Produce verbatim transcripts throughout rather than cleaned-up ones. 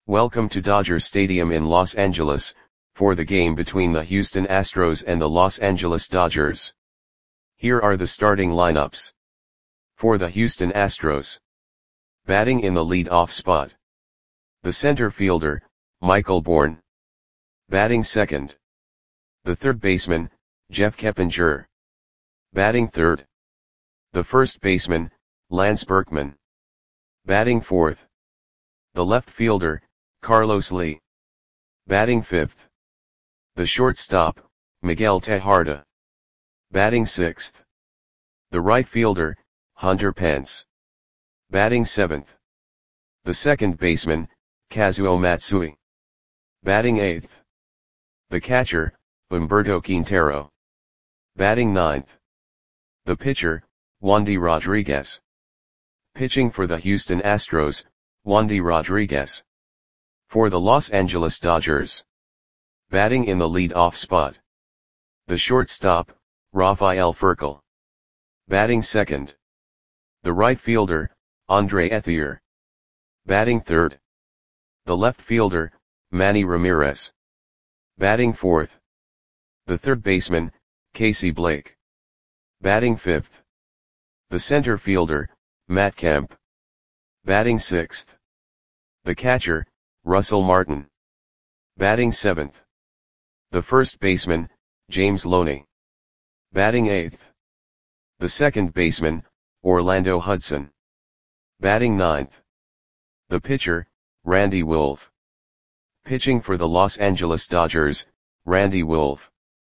Welcome to Dodger Stadium in Los Angeles, for the game between the Houston Astros and the Los Angeles Dodgers. Here are the starting lineups. For the Houston Astros. Batting in the lead-off spot. The center fielder, Michael Bourn. Batting second. The third baseman, Jeff Keppinger. Batting third. The first baseman, Lance Berkman. Batting fourth. The left fielder, Carlos Lee. Batting fifth. The shortstop, Miguel Tejada. Batting sixth. The right fielder, Hunter Pence. Batting seventh. The second baseman, Kazuo Matsui. Batting eighth. The catcher, Humberto Quintero. Batting ninth. The pitcher, Wandy Rodriguez. Pitching for the Houston Astros, Wandy Rodriguez. For the Los Angeles Dodgers. Batting in the lead-off spot. The shortstop, Rafael Furcal. Batting second. The right fielder, Andre Ethier. Batting third. The left fielder, Manny Ramirez. Batting fourth. The third baseman, Casey Blake. Batting fifth. The center fielder, Matt Kemp. Batting sixth. The catcher, Russell Martin. Batting seventh. The first baseman, James Loney. Batting eighth. The second baseman, Orlando Hudson. Batting ninth. The pitcher, Randy Wolf. Pitching for the Los Angeles Dodgers, Randy Wolf.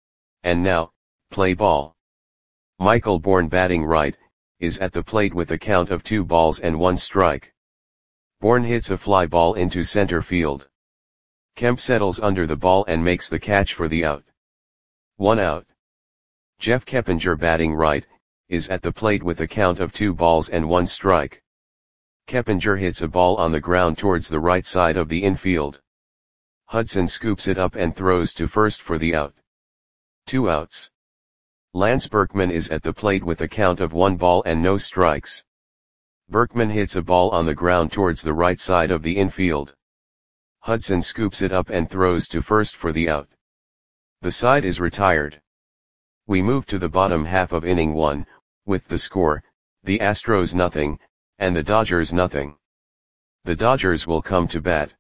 And now, play ball. Michael Bourn, batting right, is at the plate with a count of two balls and one strike. Bourn hits a fly ball into center field. Kemp settles under the ball and makes the catch for the out. One out. Jeff Keppinger, batting right, is at the plate with a count of two balls and one strike. Keppinger hits a ball on the ground towards the right side of the infield. Hudson scoops it up and throws to first for the out. Two outs. Lance Berkman is at the plate with a count of one ball and no strikes. Berkman hits a ball on the ground towards the right side of the infield. Hudson scoops it up and throws to first for the out. The side is retired. We move to the bottom half of inning one, with the score, the Astros nothing, and the Dodgers nothing. The Dodgers will come to bat.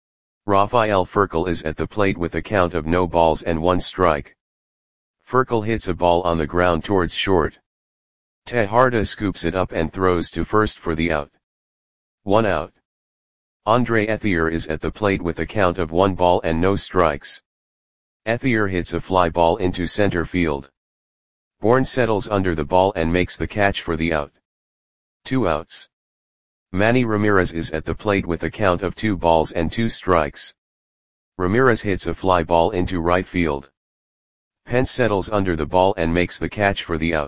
Rafael Furcal is at the plate with a count of no balls and one strike. Furcal hits a ball on the ground towards short. Tejada scoops it up and throws to first for the out. One out. Andre Ethier is at the plate with a count of one ball and no strikes. Ethier hits a fly ball into center field. Bourn settles under the ball and makes the catch for the out. Two outs. Manny Ramirez is at the plate with a count of two balls and two strikes. Ramirez hits a fly ball into right field. Pence settles under the ball and makes the catch for the out.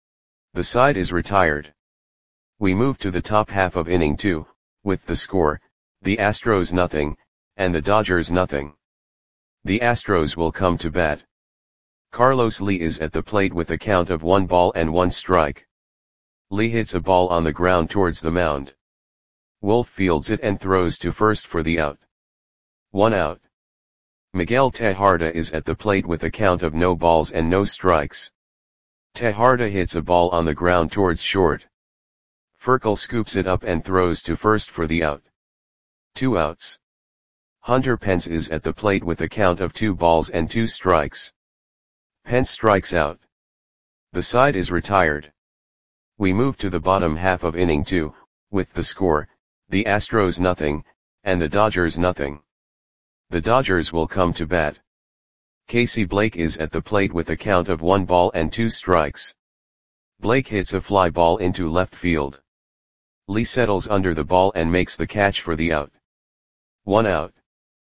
The side is retired. We move to the top half of inning two, with the score, the Astros nothing, and the Dodgers nothing. The Astros will come to bat. Carlos Lee is at the plate with a count of one ball and one strike. Lee hits a ball on the ground towards the mound. Wolf fields it and throws to first for the out. One out. Miguel Tejada is at the plate with a count of no balls and no strikes. Tejada hits a ball on the ground towards short. Furcal scoops it up and throws to first for the out. Two outs. Hunter Pence is at the plate with a count of two balls and two strikes. Pence strikes out. The side is retired. We move to the bottom half of inning two, with the score, the Astros nothing, and the Dodgers nothing. The Dodgers will come to bat. Casey Blake is at the plate with a count of one ball and two strikes. Blake hits a fly ball into left field. Lee settles under the ball and makes the catch for the out. One out.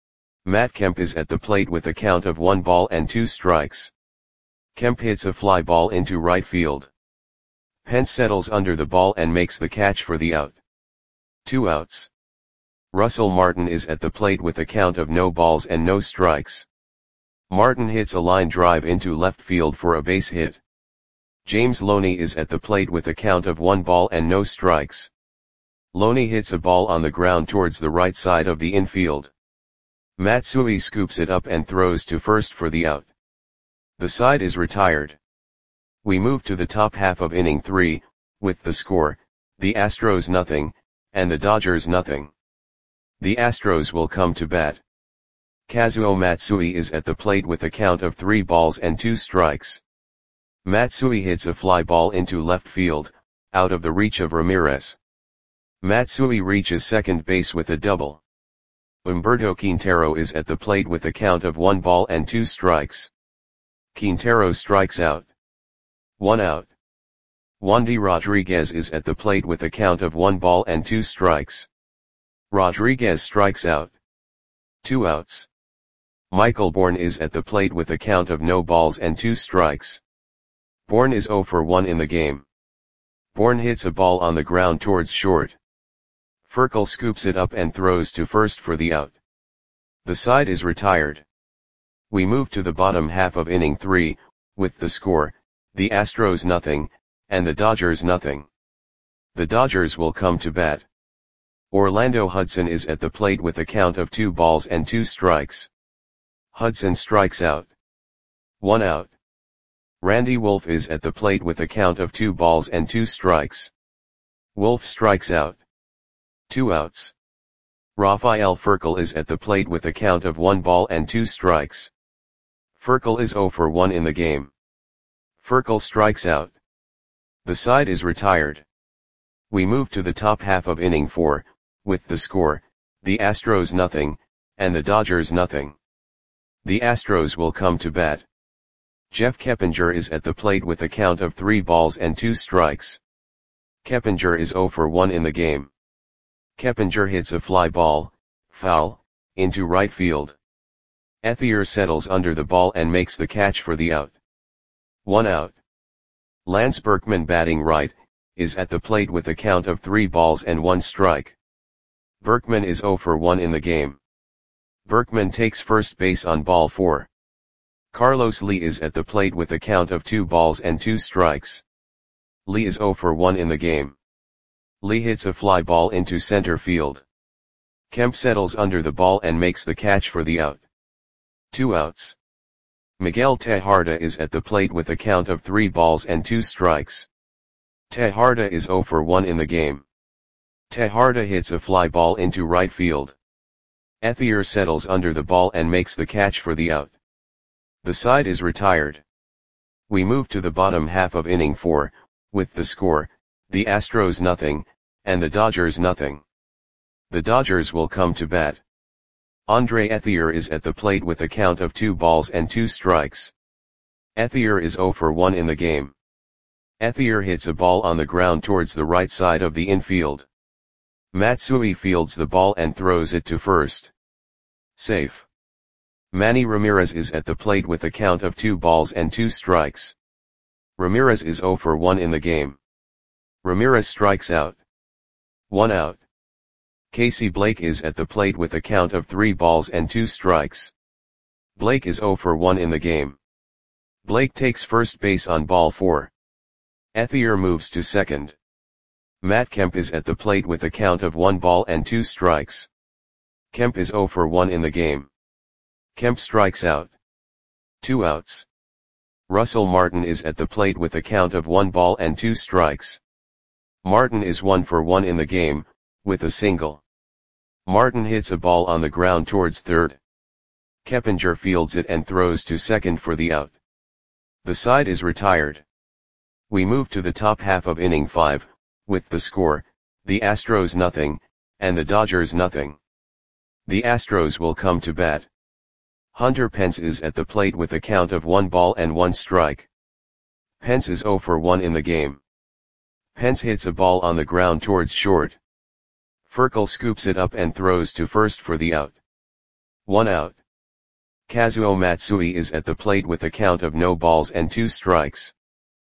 Matt Kemp is at the plate with a count of one ball and two strikes. Kemp hits a fly ball into right field. Pence settles under the ball and makes the catch for the out. Two outs. Russell Martin is at the plate with a count of no balls and no strikes. Martin hits a line drive into left field for a base hit. James Loney is at the plate with a count of one ball and no strikes. Loney hits a ball on the ground towards the right side of the infield. Matsui scoops it up and throws to first for the out. The side is retired. We move to the top half of inning three, with the score, the Astros nothing, and the Dodgers nothing. The Astros will come to bat. Kazuo Matsui is at the plate with a count of three balls and two strikes. Matsui hits a fly ball into left field, out of the reach of Ramirez. Matsui reaches second base with a double. Humberto Quintero is at the plate with a count of one ball and two strikes. Quintero strikes out. One out. Wandy Rodriguez is at the plate with a count of one ball and two strikes. Rodriguez strikes out. Two outs. Michael Bourne is at the plate with a count of no balls and two strikes. Bourne is zero for one in the game. Bourne hits a ball on the ground towards short. Furcal scoops it up and throws to first for the out. The side is retired. We move to the bottom half of inning three, with the score, the Astros nothing, and the Dodgers nothing. The Dodgers will come to bat. Orlando Hudson is at the plate with a count of two balls and two strikes. Hudson strikes out. One out. Randy Wolf is at the plate with a count of two balls and two strikes. Wolf strikes out. Two outs. Rafael Furcal is at the plate with a count of one ball and two strikes. Furcal is zero for one in the game. Furcal strikes out. The side is retired. We move to the top half of inning four, with the score, the Astros nothing, and the Dodgers nothing. The Astros will come to bat. Jeff Keppinger is at the plate with a count of three balls and two strikes. Keppinger is zero for one in the game. Keppinger hits a fly ball, foul, into right field. Ethier settles under the ball and makes the catch for the out. One out. Lance Berkman batting right, is at the plate with a count of three balls and one strike. Berkman is zero for one in the game. Berkman takes first base on ball four. Carlos Lee is at the plate with a count of two balls and two strikes. Lee is zero for one in the game. Lee hits a fly ball into center field. Kemp settles under the ball and makes the catch for the out. Two outs. Miguel Tejada is at the plate with a count of three balls and two strikes. Tejada is zero for one in the game. Tejada hits a fly ball into right field. Ethier settles under the ball and makes the catch for the out. The side is retired. We move to the bottom half of inning four, with the score, the Astros nothing, and the Dodgers nothing. The Dodgers will come to bat. Andre Ethier is at the plate with a count of two balls and two strikes. Ethier is zero for one in the game. Ethier hits a ball on the ground towards the right side of the infield. Matsui fields the ball and throws it to first. Safe. Manny Ramirez is at the plate with a count of two balls and two strikes. Ramirez is zero for one in the game. Ramirez strikes out. One out. Casey Blake is at the plate with a count of three balls and two strikes. Blake is zero for one in the game. Blake takes first base on ball four. Ethier moves to second. Matt Kemp is at the plate with a count of one ball and two strikes. Kemp is zero for one in the game. Kemp strikes out. Two outs. Russell Martin is at the plate with a count of one ball and two strikes. Martin is one for one in the game, with a single. Martin hits a ball on the ground towards third. Keppinger fields it and throws to second for the out. The side is retired. We move to the top half of inning five, with the score, the Astros nothing, and the Dodgers nothing. The Astros will come to bat. Hunter Pence is at the plate with a count of one ball and one strike. Pence is zero for one in the game. Pence hits a ball on the ground towards short. Furcal scoops it up and throws to first for the out. One out. Kazuo Matsui is at the plate with a count of no balls and two strikes.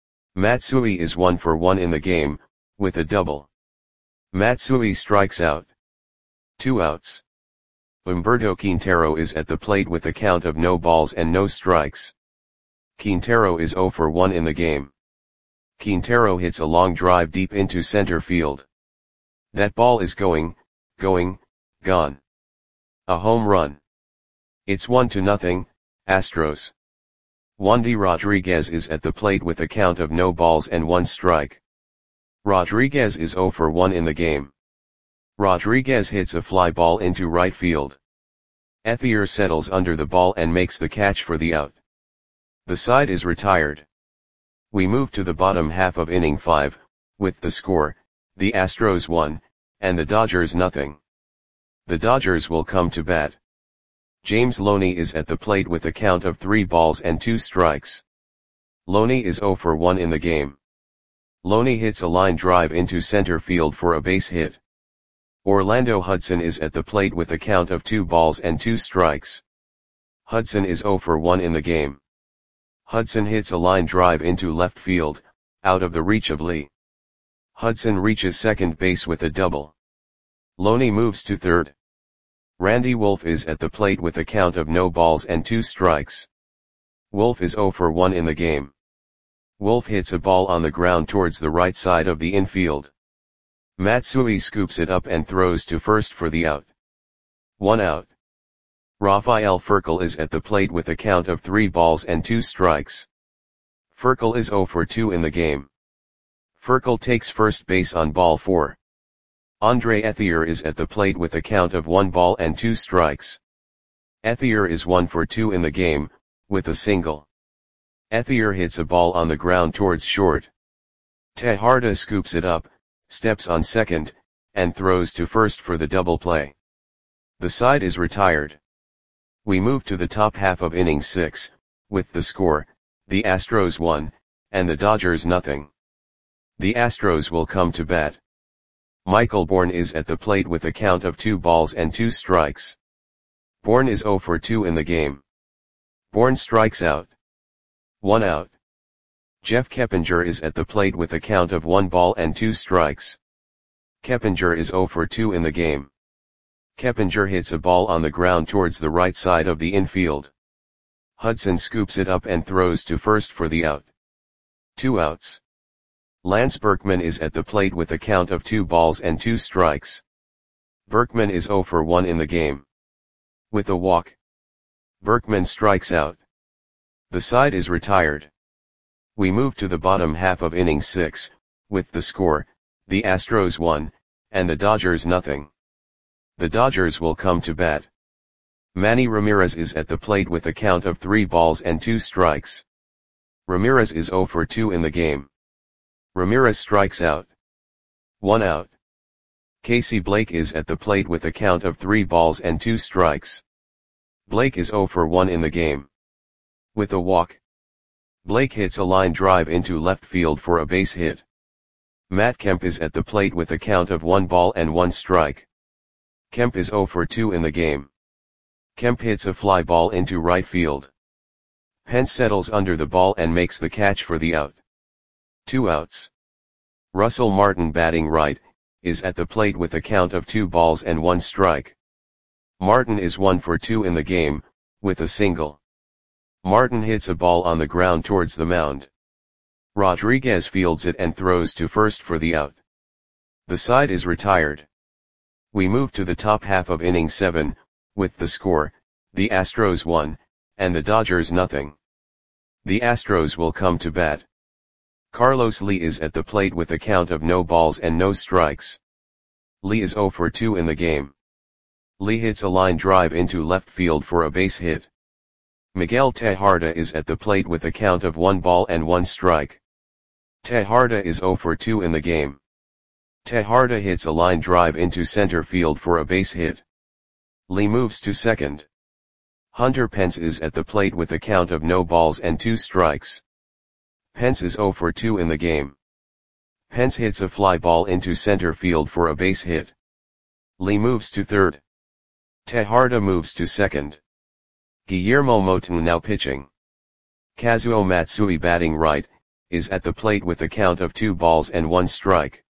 Matsui is one for one in the game, with a double. Matsui strikes out. Two outs. Humberto Quintero is at the plate with a count of no balls and no strikes. Quintero is zero for one in the game. Quintero hits a long drive deep into center field. That ball is going, going, gone. A home run. It's one to nothing, Astros. Wandy Rodriguez is at the plate with a count of no balls and one strike. Rodriguez is zero for one in the game. Rodriguez hits a fly ball into right field. Ethier settles under the ball and makes the catch for the out. The side is retired. We move to the bottom half of inning five, with the score, the Astros one, and the Dodgers nothing. The Dodgers will come to bat. James Loney is at the plate with a count of three balls and two strikes. Loney is zero for one in the game. Loney hits a line drive into center field for a base hit. Orlando Hudson is at the plate with a count of two balls and two strikes. Hudson is zero for one in the game. Hudson hits a line drive into left field, out of the reach of Lee. Hudson reaches second base with a double. Loney moves to third. Randy Wolf is at the plate with a count of no balls and two strikes. Wolf is zero for one in the game. Wolf hits a ball on the ground towards the right side of the infield. Matsui scoops it up and throws to first for the out. One out. Rafael Furcal is at the plate with a count of three balls and two strikes. Furcal is zero for two in the game. Furcal takes first base on ball four. Andre Ethier is at the plate with a count of one ball and two strikes. Ethier is one for two in the game, with a single. Ethier hits a ball on the ground towards short. Tejada scoops it up, steps on second, and throws to first for the double play. The side is retired. We move to the top half of inning six, with the score, the Astros one, and the Dodgers nothing. The Astros will come to bat. Michael Bourne is at the plate with a count of two balls and two strikes. Bourne is zero for two in the game. Bourne strikes out. One out. Jeff Keppinger is at the plate with a count of one ball and two strikes. Keppinger is zero for two in the game. Keppinger hits a ball on the ground towards the right side of the infield. Hudson scoops it up and throws to first for the out. Two outs. Lance Berkman is at the plate with a count of two balls and two strikes. Berkman is zero for one in the game. With a walk, Berkman strikes out. The side is retired. We move to the bottom half of inning six, with the score, the Astros one, and the Dodgers nothing. The Dodgers will come to bat. Manny Ramirez is at the plate with a count of three balls and two strikes. Ramirez is zero for two in the game. Ramirez strikes out. One out. Casey Blake is at the plate with a count of three balls and two strikes. Blake is zero for one in the game. With a walk, Blake hits a line drive into left field for a base hit. Matt Kemp is at the plate with a count of one ball and one strike. Kemp is zero for two in the game. Kemp hits a fly ball into right field. Pence settles under the ball and makes the catch for the out. Two outs. Russell Martin, batting right, is at the plate with a count of two balls and one strike. Martin is one for two in the game, with a single. Martin hits a ball on the ground towards the mound. Rodriguez fields it and throws to first for the out. The side is retired. We move to the top half of inning seven, with the score, the Astros one, and the Dodgers nothing. The Astros will come to bat. Carlos Lee is at the plate with a count of no balls and no strikes. Lee is zero for two in the game. Lee hits a line drive into left field for a base hit. Miguel Tejada is at the plate with a count of one ball and one strike. Tejada is zero for two in the game. Tejada hits a line drive into center field for a base hit. Lee moves to second. Hunter Pence is at the plate with a count of no balls and two strikes. Pence is zero for two in the game. Pence hits a fly ball into center field for a base hit. Lee moves to third. Tejada moves to second. Guillermo Moton now pitching. Kazuo Matsui, batting right, is at the plate with a count of two balls and one strike.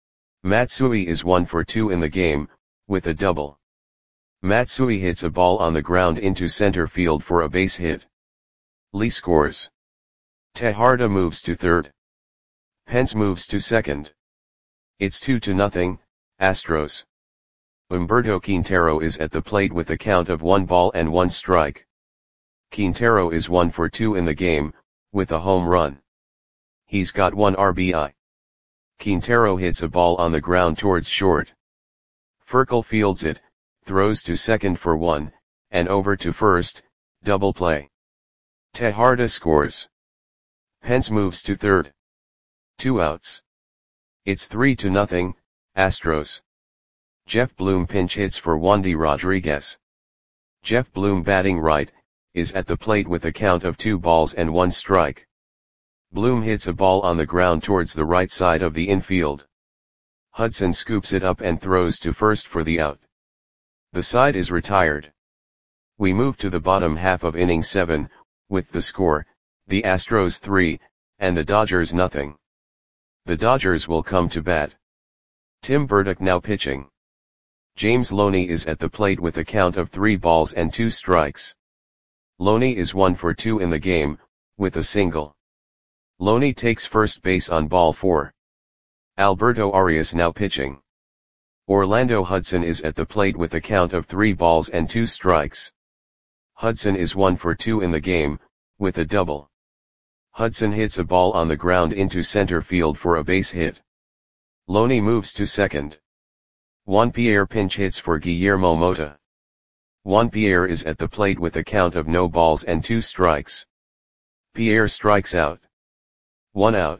Matsui is one for two in the game, with a double. Matsui hits a ball on the ground into center field for a base hit. Lee scores. Tejada moves to third. Pence moves to second. It's two to nothing, Astros. Humberto Quintero is at the plate with a count of one ball and one strike. Quintero is one for two in the game, with a home run. He's got one R B I. Quintero hits a ball on the ground towards short. Furcal fields it, throws to second for one, and over to first, double play. Tejada scores. Pence moves to third. Two outs. It's three to nothing, Astros. Jeff Bloom pinch hits for Wandy Rodriguez. Jeff Bloom, batting right, is at the plate with a count of two balls and one strike. Bloom hits a ball on the ground towards the right side of the infield. Hudson scoops it up and throws to first for the out. The side is retired. We move to the bottom half of inning seven, with the score, the Astros three, and the Dodgers nothing. The Dodgers will come to bat. Tim Burdick now pitching. James Loney is at the plate with a count of three balls and two strikes. Loney is one for two in the game, with a single. Loney takes first base on ball four. Alberto Arias now pitching. Orlando Hudson is at the plate with a count of three balls and two strikes. Hudson is one for two in the game, with a double. Hudson hits a ball on the ground into center field for a base hit. Loney moves to second. Juan Pierre pinch hits for Guillermo Mota. Juan Pierre is at the plate with a count of no balls and two strikes. Pierre strikes out. One out.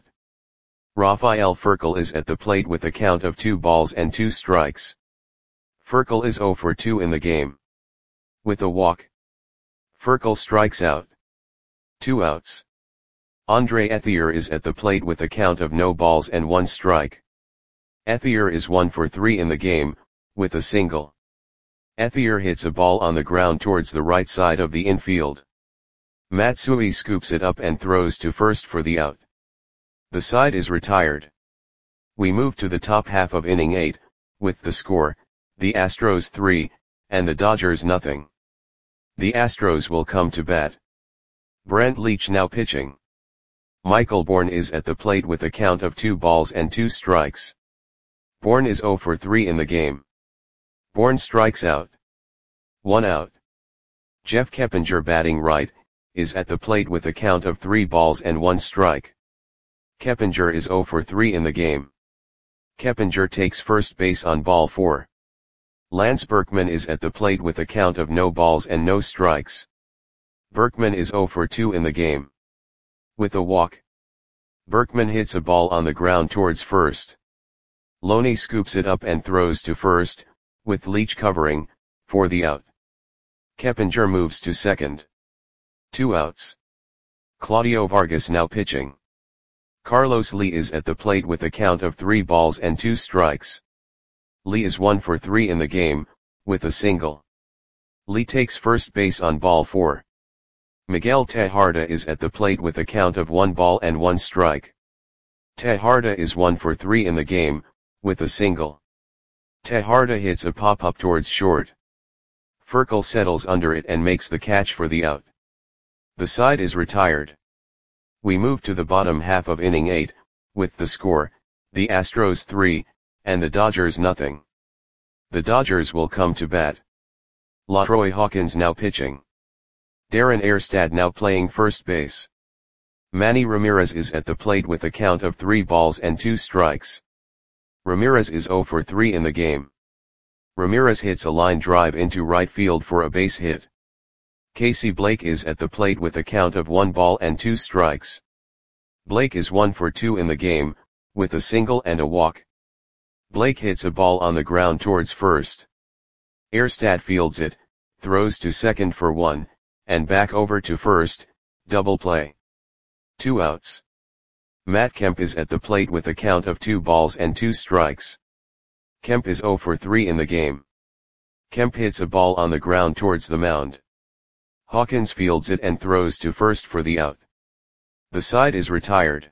Rafael Furcal is at the plate with a count of two balls and two strikes. Furcal is zero for two in the game. With a walk. Furcal strikes out. Two outs. Andre Ethier is at the plate with a count of no balls and one strike. Ethier is one for three in the game, with a single. Ethier hits a ball on the ground towards the right side of the infield. Matsui scoops it up and throws to first for the out. The side is retired. We move to the top half of inning eight, with the score, the Astros three, and the Dodgers nothing. The Astros will come to bat. Brent Leach now pitching. Michael Bourne is at the plate with a count of two balls and two strikes. Bourne is zero for three in the game. Bourne strikes out. One out. Jeff Keppinger, batting right, is at the plate with a count of three balls and one strike. Keppinger is zero for three in the game. Keppinger takes first base on ball four. Lance Berkman is at the plate with a count of no balls and no strikes. Berkman is zero for two in the game. With a walk. Berkman hits a ball on the ground towards first. Loney scoops it up and throws to first, with Leach covering, for the out. Keppinger moves to second. Two outs. Claudio Vargas now pitching. Carlos Lee is at the plate with a count of three balls and two strikes. Lee is one for three in the game, with a single. Lee takes first base on ball four. Miguel Tejada is at the plate with a count of one ball and one strike. Tejada is one for three in the game, with a single. Tejada hits a pop-up towards short. Furcal settles under it and makes the catch for the out. The side is retired. We move to the bottom half of inning eight, with the score, the Astros three, and the Dodgers nothing. The Dodgers will come to bat. LaTroy Hawkins now pitching. Darren Erstad now playing first base. Manny Ramirez is at the plate with a count of three balls and two strikes. Ramirez is zero for three in the game. Ramirez hits a line drive into right field for a base hit. Casey Blake is at the plate with a count of one ball and two strikes. Blake is one for two in the game, with a single and a walk. Blake hits a ball on the ground towards first. Erstad fields it, throws to second for one, and back over to first, double play. Two outs. Matt Kemp is at the plate with a count of two balls and two strikes. Kemp is zero for three in the game. Kemp hits a ball on the ground towards the mound. Hawkins fields it and throws to first for the out. The side is retired.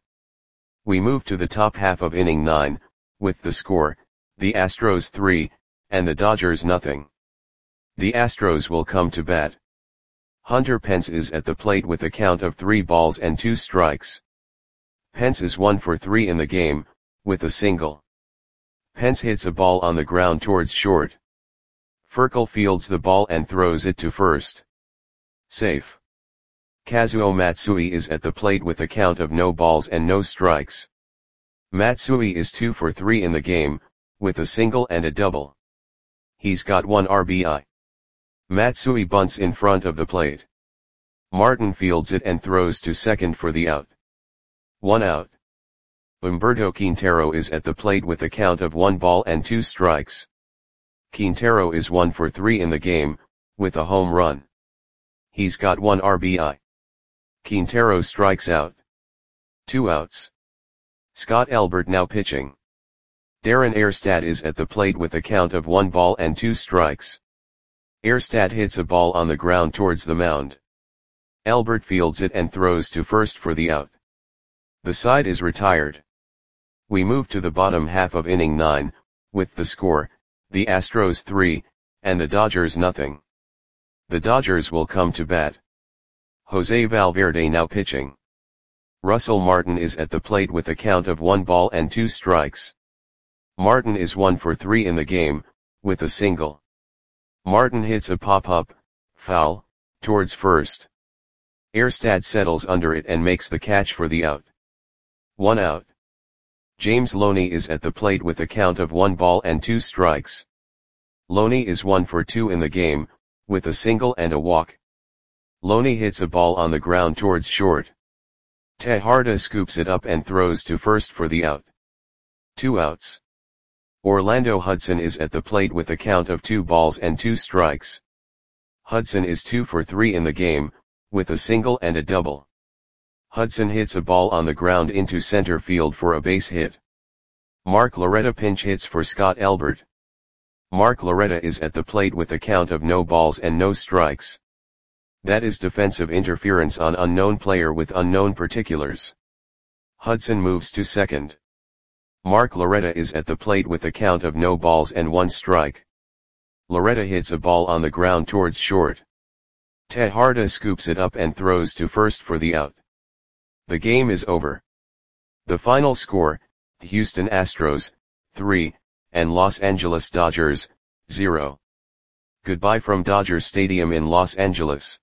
We move to the top half of inning nine, with the score, the Astros three, and the Dodgers nothing. The Astros will come to bat. Hunter Pence is at the plate with a count of three balls and two strikes. Pence is one for three in the game, with a single. Pence hits a ball on the ground towards short. Furcal fields the ball and throws it to first. Safe. Kazuo Matsui is at the plate with a count of no balls and no strikes. Matsui is two for three in the game, with a single and a double. He's got one R B I. Matsui bunts in front of the plate. Martin fields it and throws to second for the out. One out. Humberto Quintero is at the plate with a count of one ball and two strikes. Quintero is one for three in the game, with a home run. He's got one R B I. Quintero strikes out. Two outs. Scott Elbert now pitching. Darren Erstad is at the plate with a count of one ball and two strikes. Erstad hits a ball on the ground towards the mound. Elbert fields it and throws to first for the out. The side is retired. We move to the bottom half of inning nine, with the score, the Astros three, and the Dodgers nothing. The Dodgers will come to bat. Jose Valverde now pitching. Russell Martin is at the plate with a count of one ball and two strikes. Martin is one for three in the game, with a single. Martin hits a pop-up, foul, towards first. Erstad settles under it and makes the catch for the out. One out. James Loney is at the plate with a count of one ball and two strikes. Loney is one for two in the game, with a single and a walk. Loney hits a ball on the ground towards short. Tejada scoops it up and throws to first for the out. Two outs. Orlando Hudson is at the plate with a count of two balls and two strikes. Hudson is two for three in the game, with a single and a double. Hudson hits a ball on the ground into center field for a base hit. Mark Loretta pinch hits for Scott Elbert. Mark Loretta is at the plate with a count of no balls and no strikes. That is defensive interference on unknown player with unknown particulars. Hudson moves to second. Mark Loretta is at the plate with a count of no balls and one strike. Loretta hits a ball on the ground towards short. Tejada scoops it up and throws to first for the out. The game is over. The final score, Houston Astros, three, and Los Angeles Dodgers, zero. Goodbye from Dodger Stadium in Los Angeles.